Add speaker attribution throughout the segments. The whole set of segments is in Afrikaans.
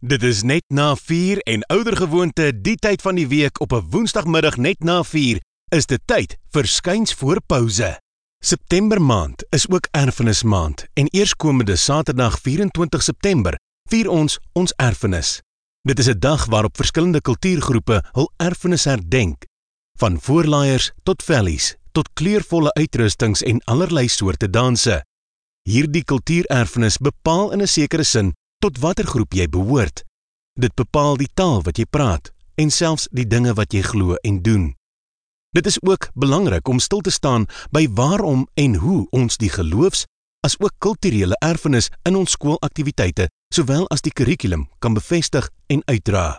Speaker 1: Dit is net na 4 en oudergewoonte die tyd van die week op 'n woensdagmiddag net na 4 is dit tyd vir skuins voor pouse. September maand is ook erfenismaand en eerskomende Saterdag 24 September vier ons erfenis. Dit is 'n dag waarop verskillende kultuurgroepe hul erfenis herdenk, van voorlaaiers tot vellies, tot kleurvolle uitrustings en allerlei soorte danse. Hierdie kultuurerfenis bepaal in 'n sekere sin tot watter groep jy behoort. Dit bepaal die taal wat jy praat en selfs die dinge wat jy glo en doen. Dit is ook belangrik om stil te staan by waarom en hoe ons die geloofs as ook kulturele erfenis in ons skoolaktiwiteite sowel as die kurrikulum kan bevestig en uitdra.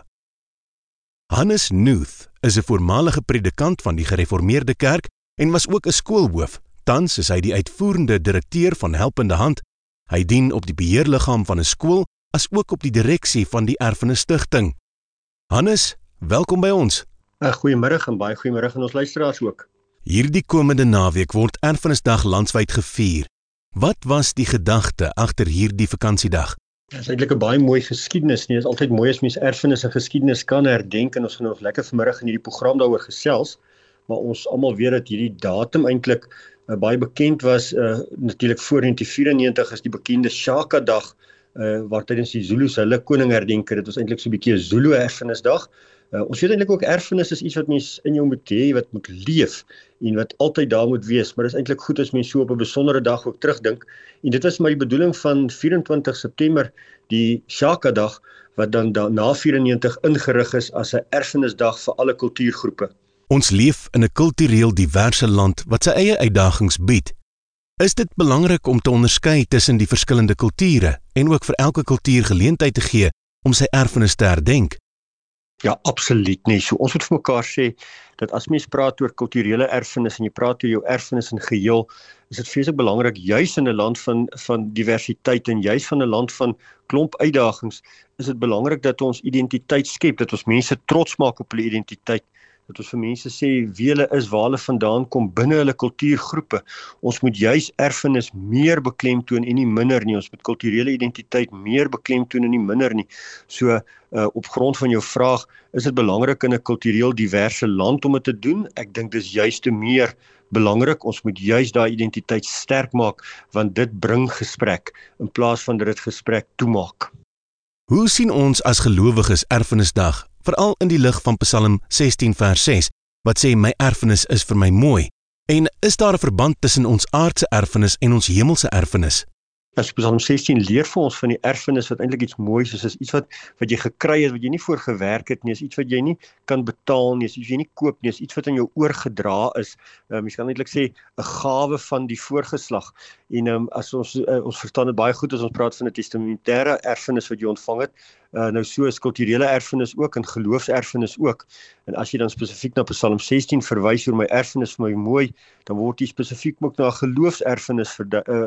Speaker 1: Hannes Nuth is 'n voormalige predikant van die Gereformeerde Kerk en was ook 'n skoolhoof. Tans is hy die uitvoerende direkteur van Helpende Hand. Hy dien op die beheerliggaam van 'n skool as ook op die direksie van die Erfenis Stichting. Hannes, welkom by ons.
Speaker 2: Goeiemiddag en baie goeiemiddag aan ons luisteraars ook.
Speaker 1: Hierdie komende naweek word Erfenisdag landwyd gevier. Wat was die gedagte agter hierdie vakansiedag?
Speaker 2: Dit is eintlik 'n baie mooi geskiedenis nie. Dit is altyd mooi as mens erfenis en geskiedenis kan herdenk en ons gaan nog lekker vanmiddag in hierdie program daaroor gesels. Maar ons almal weet dat hierdie datum eintlik baie bekend was. Natuurlik voor 1994 is die bekende Shaka dag waar tydens die Zulus hulle koning herdenk het. Dit was eintlik so 'n bietjie 'n Zulu erfenisdag. Ons weet eintlik ook erfenis is iets wat mens in jou moet hê, wat moet leef en wat altyd daar moet wees, maar dit is eintlik goed as mens so op 'n besondere dag ook terugdink. En dit was maar die bedoeling van 24 September, die Shaka dag, wat dan na 94 ingerig is as 'n erfenisdag vir alle kultuurgroepe.
Speaker 1: Ons leef in 'n kultureel diverse land wat sy eie uitdagings bied. Is dit belangrik om te onderskei tussen die verskillende kulture en ook vir elke kultuur geleentheid te gee om sy erfenis te herdenk?
Speaker 2: Ja, absoluut nie. So ons moet vir mekaar sê dat as mens praat oor kulturele erfenis en jy praat oor jou erfenis in geheel, is dit vreeslik belangrik juis in 'n land van diversiteit en juis van 'n land van klomp uitdagings, is dit belangrik dat ons identiteit skep, dat ons mense trots maak op hulle identiteit. Dat ons vir mense sê wie hulle is, waar hulle vandaan kom binne hulle kultuurgroepe. Ons moet juis erfenis meer beklemtoon en nie minder nie. Ons moet kulturele identiteit meer beklemtoon en nie minder nie. So op grond van jou vraag, is dit belangrik in 'n kultureel diverse land om dit te doen? Ek dink dis juis te meer belangrik. Ons moet juis daai identiteit sterk maak, want dit bring gesprek in plaas van dat dit gesprek toemaak.
Speaker 1: Hoe sien ons as gelowiges erfenisdag? Veral in die lig van Psalm 16 vers 6, wat sê my erfenis is vir my mooi. En is daar 'n verband tussen ons aardse erfenis en ons hemelse erfenis?
Speaker 2: As Psalm 16 leer vir ons van die erfenis wat eintlik iets moois is iets wat jy gekry het, wat jy nie voor gewerk het nie, is iets wat jy nie kan betaal nie, is iets wat jy nie koop nie, is iets wat aan jou oorgedra is. Mens kan eintlik sê 'n gawe van die voorgeslag. En as ons verstaan dit baie goed as ons praat van 'n testamentêre erfenis wat jy ontvang het. Nou so is kulturele erfenis ook en geloofserfenis ook. En as jy dan spesifiek na Psalm 16 verwys oor my erfenis vir my mooi, dan word jy spesifiek ook na 'n geloofserfenis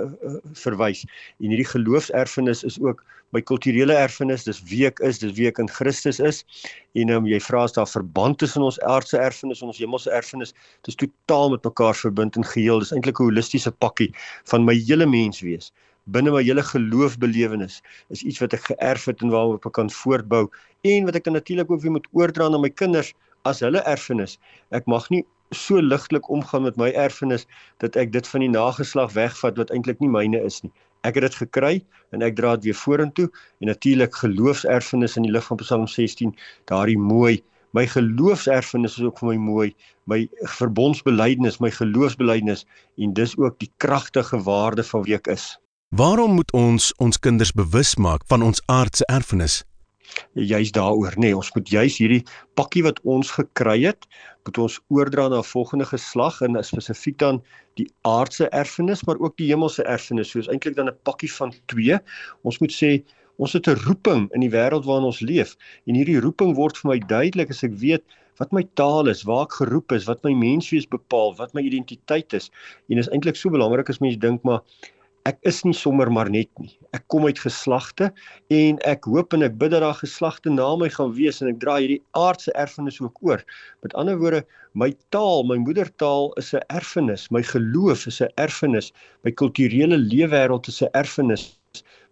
Speaker 2: verwys. En hierdie geloofserfenis is ook my kulturele erfenis, dis wie ek is, dis wie ek in Christus is. En jy vra as daar verband tussen ons aardse erfenis en ons hemelse erfenis, dit is totaal met mekaar verbind en geheel. Dis eintlik 'n holistiese pakkie van my hele menswees. Binne my hele geloofbelewenis is iets wat ek geërf het en waarop ek kan voortbou en wat ek dan natuurlik ook weer moet oordra na my kinders as hulle erfenis. Ek mag nie so ligtelik omgaan met my erfenis dat ek dit van die nageslag wegvat wat eintlik nie myne is nie. Ek het dit gekry en ek dra dit weer vorentoe en natuurlik geloofserfenis in die lig van Psalm 16, daardie mooi. My geloofserfenis is ook vir my mooi, my verbondsbelydenis, my geloofsbelydenis en dis ook die kragtige waarde van wie ek is.
Speaker 1: Waarom moet ons kinders bewus maak van ons aardse erfenis?
Speaker 2: Juist daaroor, nee, ons moet juist hierdie pakkie wat ons gekry het, moet ons oordra na 'n volgende geslag en spesifiek dan die aardse erfenis, maar ook die hemelse erfenis. So is eintlik dan 'n pakkie van twee. Ons moet sê, ons het 'n roeping in die wêreld waarin ons leef en hierdie roeping word vir my duidelik as ek weet wat my taal is, waar ek geroep is, wat my menswees bepaal, wat my identiteit is. En is eintlik so belangrik as mens dink, maar ek is nie sommer maar net nie. Ek kom uit geslagte en ek hoop en ek bid dat daar geslagte na my gaan wees en ek dra hierdie aardse erfenis ook oor. Met ander woorde, my taal, my moedertaal is 'n erfenis, my geloof is 'n erfenis, my kulturele leefwêreld is 'n erfenis,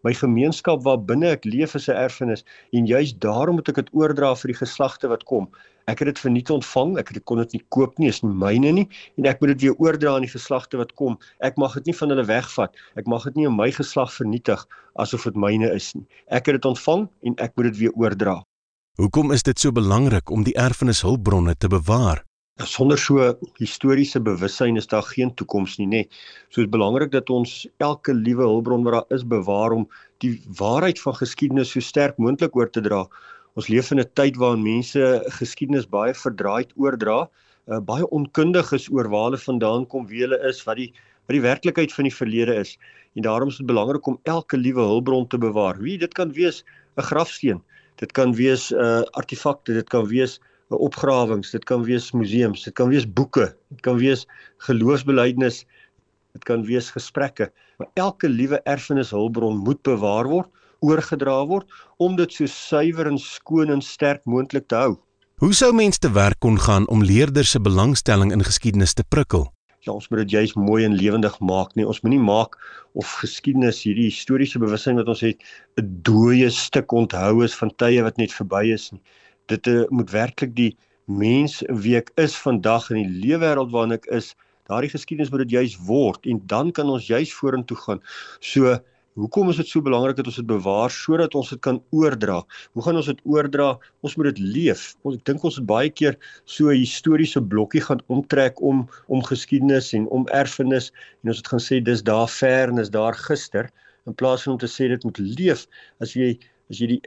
Speaker 2: My gemeenskap waarbinne ek leef is 'n erfenis en juist daarom moet ek dit oordra vir die geslagte wat kom. Ek het dit verniet ontvang, kon dit nie koop nie, is nie myne nie, en ek moet dit weer oordra aan die geslagte wat kom. Ek mag dit nie van hulle wegvat, ek mag dit nie in my geslag vernietig, asof dit myne is nie. Ek het dit ontvang, en ek moet dit weer oordra.
Speaker 1: Hoekom is dit so belangrik om die erfenishulpbronne te bewaar?
Speaker 2: Sonder so historiese bewussyn is daar geen toekoms nie, nee. So is belangrik dat ons elke liewe hulpbron wat daar is bewaar om die waarheid van geskiedenis so sterk moontlik oor te dra. Ons leef in 'n tyd waarin mense geskiedenis baie verdraaid oordra, baie onkundig is oor waar hulle vandaan kom, wie hulle is, wat die werklikheid van die verlede is. En daarom is dit belangrik om elke liewe hulpbron te bewaar. Dit kan wees 'n grafsteen, dit kan wees artefakte, dit kan wees opgrawings, dit kan wees museums, dit kan wees boeke, dit kan wees geloofsbelijdenis, dit kan wees gesprekke. Maar elke liewe erfenishulpbron moet bewaar word, oorgedra word, om dit so suiwer en skoon en sterk moontlik te hou.
Speaker 1: Hoe sou mens te werk kon gaan om leerders se belangstelling in geskiedenis te prikkel?
Speaker 2: Ja, ons moet dit juist mooi en lewendig maak, nee, ons moet nie maak of geskiedenis, hierdie historiese bewussyn wat ons het, 'n dooie stuk onthou is van tye wat net verby is nie. Dit moet werklik die mens wie ek is vandag in die leefwêreld waarin ek is, daardie geskiedenis moet dit juist word, en dan kan ons juist vorentoe gaan. So, hoekom is dit so belangrik dat ons dit bewaar, sodat ons dit kan oordra? Hoe gaan ons dit oordra? Ons moet dit leef. Ek dink ons het baie keer so 'n historiese blokkie gaan omtrek om geskiedenis en om erfenis, en ons het gaan sê, dis daar ver en dis daar gister, in plaas van om te sê, dit moet leef. As jy die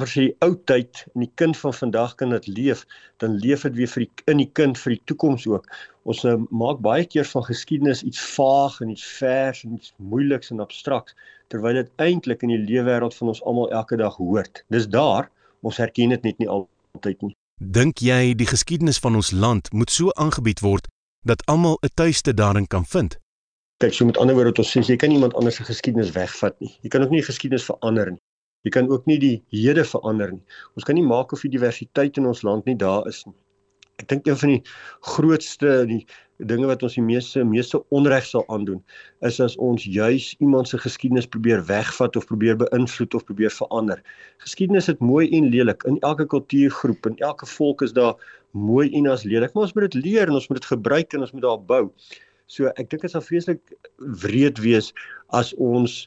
Speaker 2: ou tyd en die kind van vandag kan dit leef, dan leef dit weer in die kind vir die toekoms ook. Ons maak baie keer van geskiedenis iets vaag en iets vers en iets moeiliks en abstrakt, terwyl dit eintlik in die leefwêreld van ons almal elke dag hoort. Dis daar, ons herken dit net nie altyd nie.
Speaker 1: Dink jy die geskiedenis van ons land moet so aangebied word dat almal 'n tuiste daarin kan vind?
Speaker 2: Kyk, so met ander woorde wat ons sê, jy kan iemand anders se geskiedenis wegvat nie. Jy kan ook nie geskiedenis verander nie. Jy kan ook nie die hede verander nie. Ons kan nie maak of die diversiteit in ons land nie daar is nie. Ek dink een van die grootste dinge wat ons die meeste onreg sal aandoen, is as ons juis iemand se geskiedenis probeer wegvat of probeer beïnvloed of probeer verander. Geskiedenis is mooi en lelik. In elke kultuurgroep, in elke volk is daar mooi en as lelik, maar ons moet dit leer en ons moet dit gebruik en ons moet daar bou. So ek dink dit sal vreeslik wreed wees as ons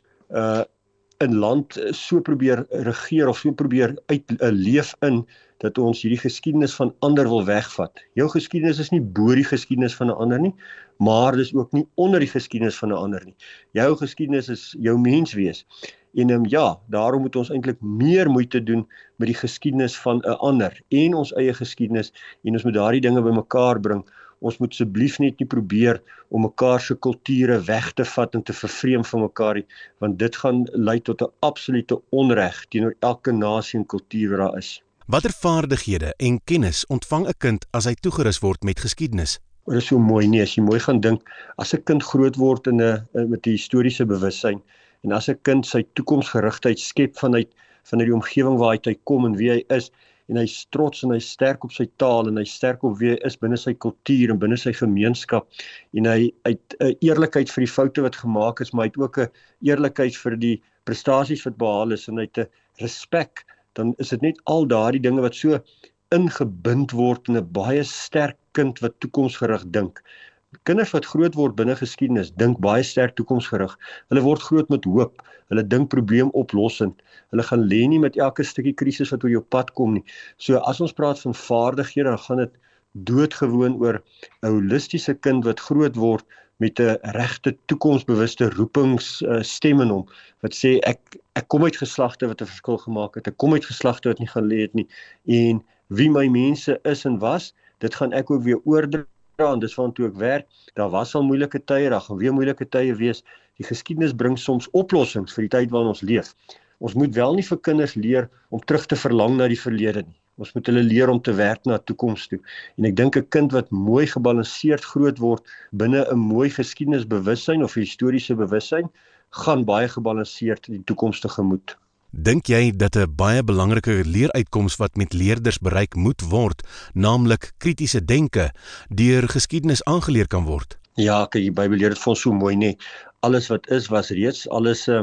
Speaker 2: 'n land so probeer regeer of so probeer leef in, dat ons hierdie geskiedenis van ander wil wegvat. Jou geskiedenis is nie bo die geskiedenis van 'n ander nie, maar dis ook nie onder die geskiedenis van 'n ander nie. Jou geskiedenis is jou menswees. En ja, daarom moet ons eintlik meer moeite doen met die geskiedenis van 'n ander en ons eie geskiedenis, en ons moet daardie dinge bymekaar bring. Ons moet asseblief net nie probeer om mekaar se kulture weg te vat en te vervreem van mekaar nie, want dit gaan lei tot 'n absolute onreg teenoor elke nasie en kultuur wat daar is.
Speaker 1: Watter vaardighede en kennis ontvang 'n kind as hy toegerus word met geskiedenis?
Speaker 2: Dit is so mooi, nee, as jy mooi gaan dink, as 'n kind groot word met 'n historiese bewussyn, en as 'n kind sy toekomsgerigtheid skep vanuit die omgewing waar hy kom en wie hy is, en hy is trots en hy is sterk op sy taal en hy is sterk op wie hy is binne sy kultuur en binne sy gemeenskap, en hy het 'n eerlikheid vir die foute wat gemaak is, maar hy het ook 'n eerlikheid vir die prestasies wat behaal is, en hy het 'n respek, dan is dit net al daardie dinge wat so ingebind word in 'n baie sterk kind wat toekomsgerig dink. Kinders wat groot word binne geskiedenis, dink baie sterk toekomsgerig. Hulle word groot met hoop. Hulle dink probleemoplossend. Hulle gaan lê nie met elke stukkie krisis wat oor jou pad kom nie. So as ons praat van vaardighede, dan gaan dit doodgewoon oor 'n holistiese kind wat groot word met 'n regte toekomsbewuste roepingsstem in hom, wat sê ek kom uit geslagte wat 'n verskil gemaak het. Ek kom uit geslagte wat nie gelê het nie. En wie my mense is en was, dit gaan ek ook weer oordra. En dis waartoe ek werk. Daar was al moeilike tye, daar gaan weer moeilike tye wees. Die geskiedenis bring soms oplossings vir die tyd waarin ons leef. Ons moet wel nie vir kinders leer om terug te verlang na die verlede nie. Ons moet hulle leer om te werk na toekoms toe. En ek dink 'n kind wat mooi gebalanseerd groot word binne 'n mooi geskiedenisbewussyn of historiese bewussyn, gaan baie gebalanseerd die toekoms tegemoet.
Speaker 1: Dink jy dat 'n baie belangrike leeruitkoms wat met leerders bereik moet word, naamlik kritiese denke, deur geskiedenis aangeleer kan word?
Speaker 2: Ja, kyk, die Bybel leer dit vir ons so mooi, nee. Alles wat is, was reeds, alles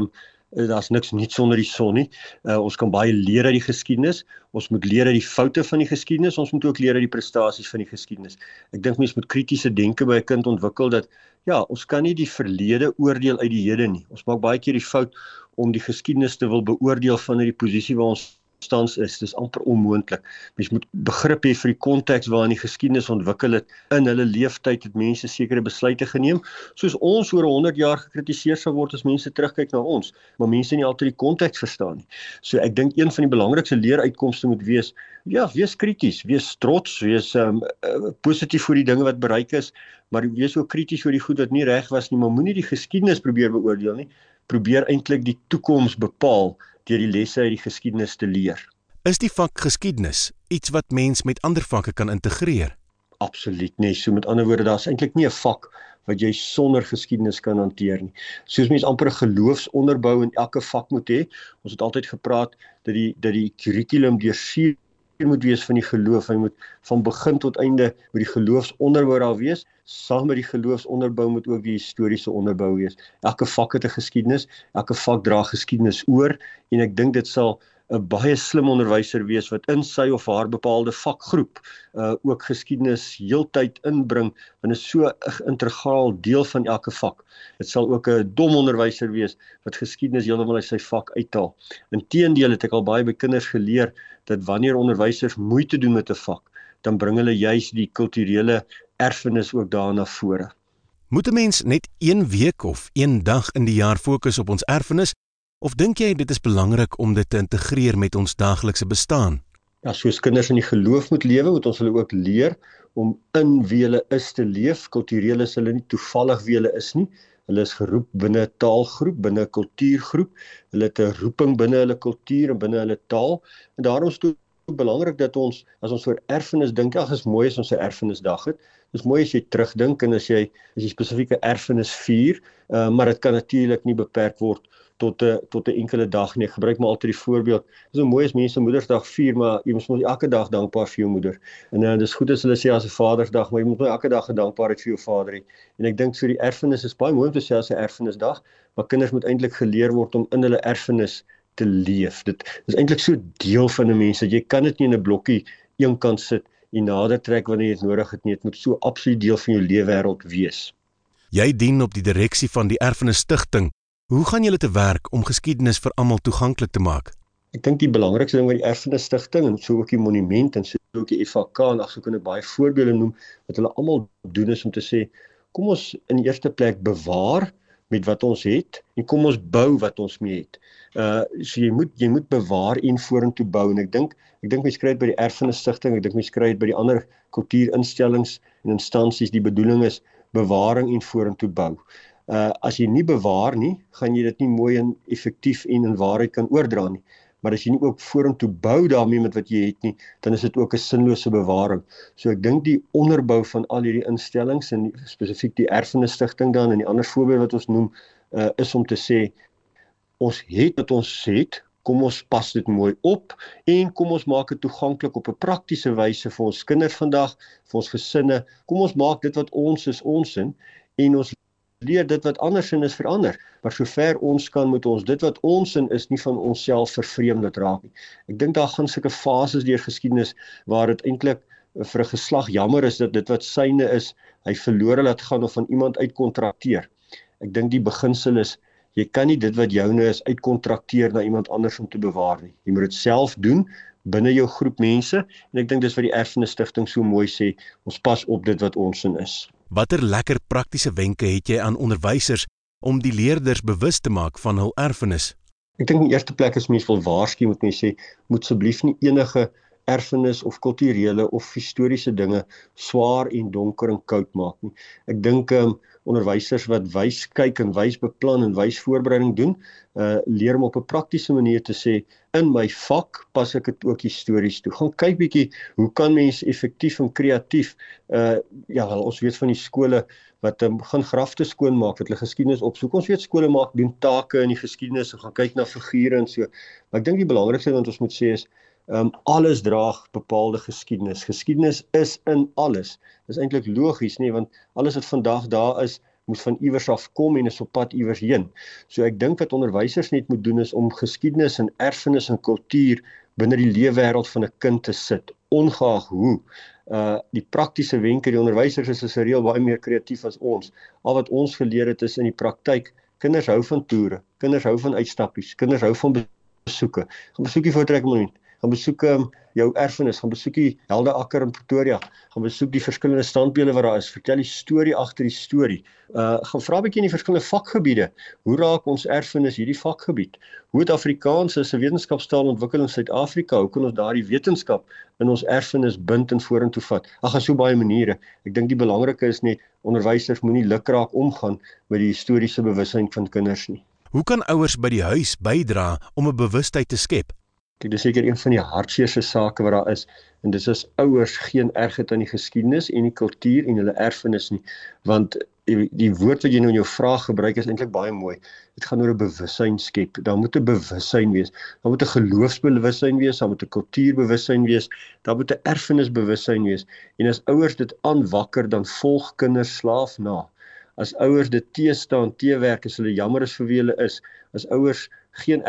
Speaker 2: Daar's niks nuuts onder die son nie. Ons kan baie leer uit die geskiedenis. Ons moet leer uit die foute van die geskiedenis. Ons moet ook leer uit die prestasies van die geskiedenis. Ek dink mense moet kritiese denke by 'n kind ontwikkel dat ja, ons kan nie die verlede oordeel uit die hede nie. Ons maak baie keer die fout om die geskiedenis te wil beoordeel vanuit die posisie waar ons tans is. Dis amper onmoontlik. Mens moet begrip hê vir die konteks waarin die geskiedenis ontwikkel het. In hulle leeftyd het mense sekere besluite geneem, soos ons oor 100 jaar gekritiseer sal word as mense terugkyk na ons, maar mense nie altyd die konteks verstaan nie. So ek dink een van die belangrikste leeruitkomste moet wees, ja, wees krities, wees trots, wees positief vir die dinge wat bereik is, maar wees ook krities oor die goed wat nie reg was nie, maar moenie die geskiedenis probeer beoordeel nie. Probeer eintlik die toekoms bepaal deur die lesse uit die geskiedenis te leer.
Speaker 1: Is die vak geskiedenis iets wat mens met ander vakke kan integreer?
Speaker 2: Absoluut nie. So met ander woorde, daar's eintlik nie 'n vak wat jy sonder geskiedenis kan hanteer nie. Soos mens amper 'n geloofsonderbou in elke vak moet hê. Ons het altyd gepraat dat die kurrikulum deurseer moet wees van die geloof. Hy moet van begin tot einde moet die geloofsonderbou daar wees. Saam met die geloofsonderbou moet ook die historiese onderbou wees. Elke vak het 'n geskiedenis, elke vak dra geskiedenis oor en ek dink dit sal 'n baie slim onderwyser wees wat in sy of haar bepaalde vakgroep ook geskiedenis heeltyd inbring, want dit is so 'n integraal deel van elke vak. Dit sal ook 'n dom onderwyser wees wat geskiedenis heeltemal uit sy vak uithaal. Inteendeel het ek al baie by kinders geleer dat wanneer onderwysers moeite doen met 'n vak, dan bring hulle juis die kulturele erfenis ook daar na vore.
Speaker 1: Moet 'n mens net 1 week of 1 dag in die jaar fokus op ons erfenis, of dink jy dit is belangrik om dit te integreer met ons daaglikse bestaan?
Speaker 2: Ja, soos kinders in die geloof moet lewe, moet ons hulle ook leer om in wie hulle is te leef. Kultureel is hulle nie toevallig wie hulle is nie. Hulle is geroep binne 'n taalgroep, binne 'n kultuurgroep. Hulle het 'n roeping binne hulle kultuur en binne hulle taal. En daarom is dit belangrik dat ons, as ons oor erfenis dink, ag, is mooi as ons 'n erfenisdag het. Dis mooi as jy terugdink en as jy spesifieke erfenis vier, maar dit kan natuurlik nie beperk word tot 'n enkele dag nie. Ek gebruik maar altyd die voorbeeld. Dit is so mooi as mense Moedersdag vier, maar jy moet elke dag dankbaar vir jou moeder. En dis goed as hulle sê as 'n Vadersdag, maar jy moet elke dag gedankbaarheid vir jou vader hê. En ek dink so die erfenis is baie mooi om te sê as 'n erfenisdag, maar kinders moet eintlik geleer word om in hulle erfenis te leef. Dit is eintlik so deel van 'n mens dat jy kan dit nie in 'n blokkie eenkant sit en nader trek wanneer jy dit nodig het nie. Dit moet so absoluut deel van jou lewenswêreld wees.
Speaker 1: Jy dien op die direksie van die Erfenis Stichting. Hoe gaan julle te werk om geskiedenis vir almal toeganklik te maak?
Speaker 2: Ek dink die belangrikste ding met die Erfenis Stichting en so ook die monument en so ook die FHK en so kan ek baie voorbeelde noem wat hulle almal doen is om te sê kom ons in die eerste plek bewaar met wat ons het en kom ons bou wat ons mee het. So jy moet bewaar en vorentoe bou en ek dink mense kry dit by die Erfenis Stichting, ek dink mense kry dit by die ander kultuurinstellings en instansies. Die bedoeling is bewaring en vorentoe bou. As jy nie bewaar nie, gaan jy dit nie mooi en effektief en in waarheid kan oordra nie. Maar as jy nie ook vorentoe bou daarmee met wat jy het nie, dan is dit ook 'n sinlose bewaring. So ek dink die onderbou van al hierdie instellings en spesifiek die Erfenis Stichting dan en die ander voorbeeld wat ons noem, is om te sê ons het wat ons het, kom ons pas dit mooi op en kom ons maak dit toeganklik op 'n praktiese wyse vir ons kinders vandag, vir ons gesinne. Kom ons maak dit wat ons is ons in en ons leer dit wat andersin is verander, maar sover ons kan moet ons dit wat ons in is nie van onsself vervreemd laat raak nie. Ek dink daar gaan sulke fases deur geskiedenis waar dit eintlik vir 'n geslag jammer is dat dit wat syne is, hy verlore laat gaan of van iemand uitkontrakteer. Ek dink die beginsel is jy kan nie dit wat joune is uitkontrakteer na iemand anders om te bewaar nie. Jy moet dit self doen binne jou groep mense en ek dink dis wat die Erfenis Stichting so mooi sê, ons pas op dit wat ons in is.
Speaker 1: Watter lekker praktiese wenke het jy aan onderwysers om die leerders bewus te maak van hul erfenis?
Speaker 2: Ek dink in die eerste plek as mens wil waarsku, moet mens sê, moet asseblief nie enige erfenis of kulturele of historiese dinge swaar en donker en koud maak nie. Ek dink onderwysers wat wys kyk en wys beplan en wys voorbereiding doen, leer om op 'n praktiese manier te sê, in my vak pas ek dit ook histories toe. Gaan kyk bietjie, hoe kan mens effektief en kreatief, ons weet van die skole wat gaan grafte skoonmaak, wat hulle geskiedenis opsoek. Ons weet skole doen take in die geskiedenis, gaan kyk na figure en so. Maar ek dink die belangrikste wat ons moet sê is, alles draag bepaalde geskiedenis. Geskiedenis is in alles. Dis eintlik logies, nie, want alles wat vandag daar is, moet van iewers af kom en is op pad iewers heen. So ek dink wat onderwysers net moet doen is om geskiedenis en erfenis en kultuur binne die leefwêreld van 'n kind te sit, ongeag hoe. Die praktiese wenke, die onderwysers is reël baie meer kreatief as ons. Al wat ons geleer het is in die praktyk, kinders hou van toere, kinders hou van uitstappies, kinders hou van besoeke. Gaan besoek die Voortrekmonument, gaan besoek jou erfenis, gaan besoek die Heldeakker in Pretoria, gaan besoek die verskillende standbeelde wat daar is, vertel die storie agter die storie. Gaan vra 'n bietjie in die verskillende vakgebiede, hoe raak ons erfenis hierdie vakgebied? Hoe het Afrikaans as 'n wetenskapstaal ontwikkel in Suid-Afrika? Hoe kan ons daardie wetenskap in ons erfenis bind en vorentoe vat? Ag, so baie maniere. Ek dink die belangrike is net, onderwysers moenie lukraak omgaan met die historiese bewussyn van kinders nie.
Speaker 1: Hoe kan ouers by die huis bydra om 'n bewustheid te skep?
Speaker 2: Dit is seker een van die hartseerste sake wat daar is, en dis as ouers geen erg het aan die geskiedenis en die kultuur en hulle erfenis nie, want die woord wat jy nou in jou vraag gebruik is eintlik baie mooi. Dit gaan oor 'n bewussyn skep. Daar moet 'n bewussyn wees. Daar moet 'n geloofsbewussyn wees, daar moet 'n kultuurbewussyn wees, daar moet 'n erfenisbewussyn wees. En as ouers dit aanwakker, dan volg kinders slaaf na. As ouers dit teestaan, teewerk, as hulle jammer is vir wie hulle is, as ouers geen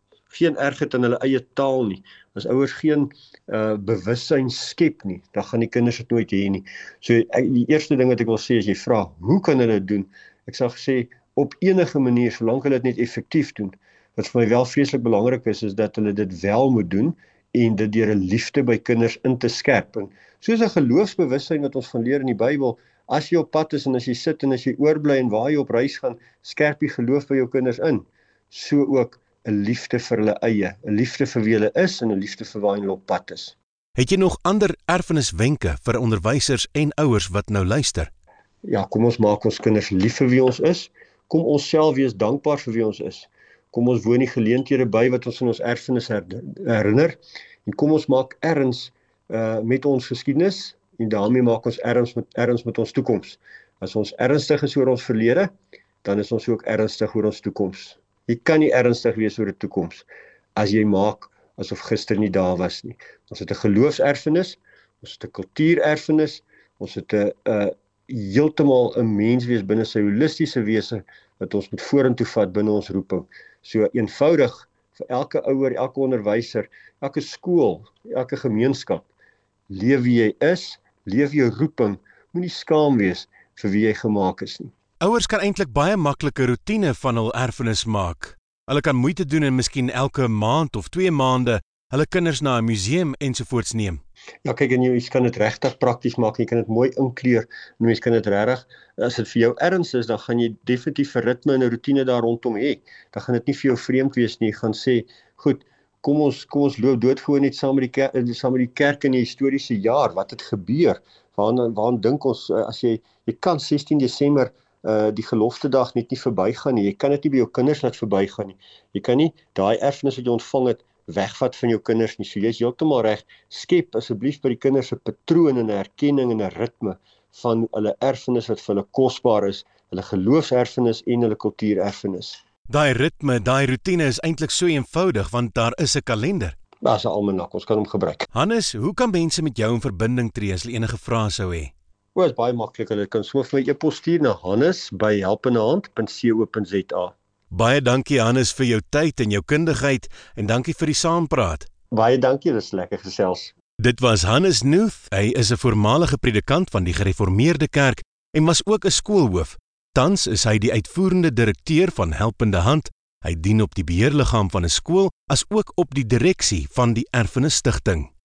Speaker 2: erg het aan hulle eie taal nie, as ouers geen bewussyn skep nie, dan gaan die kinders dit nooit hê nie. So die eerste ding wat ek wil sê is, jy vra, hoe kan hulle dit doen? Ek sal sê, op enige manier, solank hulle dit net effektief doen. Wat vir my wel vreeslik belangrik is dat hulle dit wel moet doen, en dit deur 'n liefde by kinders in te skerp. En soos 'n geloofsbewussyn wat ons van leer in die Bybel, as jy op pad is en as jy sit en as jy oorbly en waar jy op reis gaan, skerp die geloof by jou kinders in. So ook 'n liefde vir hulle eie, 'n liefde vir wie hulle is en 'n liefde vir waar hulle op pad is.
Speaker 1: Het jy nog ander erfeniswenke vir onderwysers en ouers wat nou luister?
Speaker 2: Ja, kom ons maak ons kinders lief vir wie ons is. Kom ons self wees dankbaar vir wie ons is. Kom ons woon die geleenthede by wat ons in ons erfenis herinner. En kom ons maak erns met ons geskiedenis, en daarmee maak ons erns met ons toekoms. As ons ernstig is oor ons verlede, dan is ons ook ernstig oor ons toekoms. Jy kan nie ernstig wees oor die toekoms as jy maak asof gister nie daar was nie. Ons het 'n geloofserfenis, ons het 'n kultuurerfenis, ons het 'n heeltemal 'n mens wees binne sy holistiese wese wat ons moet vorentoe vat binne ons roeping. So eenvoudig vir elke ouer, elke onderwyser, elke skool, elke gemeenskap, leef wie jy is, leef jou roeping, moenie skaam wees vir wie jy gemaak is nie.
Speaker 1: Ouers kan eintlik baie maklike roetine van hul erfenis maak. Hulle kan moeite doen en miskien elke maand of 2 maande hulle kinders na 'n museum ensovoorts neem.
Speaker 2: Ja, kyk, en jy kan dit regtig prakties maak, jy kan dit mooi inkleur, en mens kan dit regtig, as dit vir jou erns is, dan gaan jy definitief 'n ritme en 'n roetine daar rondom hê. Dan gaan dit nie vir jou vreemd wees nie, jy gaan sê, goed, kom ons loop doodgewoon net saam met die kerk in die historiese jaar, wat het gebeur, waaraan dink ons, as jy kan 16 Desember, die geloftedag net nie verbygaan nie, jy kan dit nie by jou kinders laat verbygaan nie, jy kan nie daai erfenis wat jy ontvang het, wegvat van jou kinders nie, so jy is heeltemal reg, skep asseblief by die kinders 'n patroon en 'n herkenning en 'n ritme van hulle erfenis wat vir hulle kosbaar is, hulle geloofserfenis en hulle kultuurerfenis.
Speaker 1: Daai ritme, daai roetine is eintlik so eenvoudig, want daar is 'n kalender.
Speaker 2: Daar's 'n almanak, ons kan hom gebruik.
Speaker 1: Hannes, hoe kan mense met jou in verbinding tree as hulle enige vrae sou hê?
Speaker 2: Is baie maklik, hulle kan sommer vir my e-pos stuur na hannes@helpendehand.co.za.
Speaker 1: Baie dankie Hannes vir jou tyd en jou kundigheid, en dankie vir die saampraat.
Speaker 2: Baie dankie, dit is lekker gesels.
Speaker 1: Dit was Hannes Nuth. Hy is 'n voormalige predikant van die Gereformeerde Kerk en was ook 'n skoolhoof. Tans is hy die uitvoerende direkteur van Helpende Hand. Hy dien op die beheerliggaam van 'n skool, as ook op die direksie van die Erfenis Stichting.